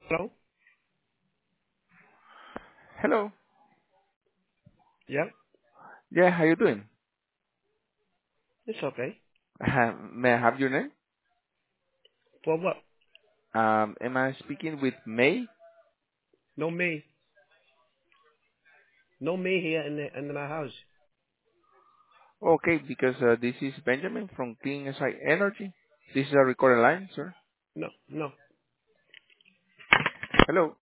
Hello? Hello. Yeah, Yeah, how you doing? it's okay. May I have your name? For what? Am I speaking with May? No me. No me here in my house. Okay, because this is Benjamin from Clean SI Energy. This is a recorded line, sir. No, no. Hello.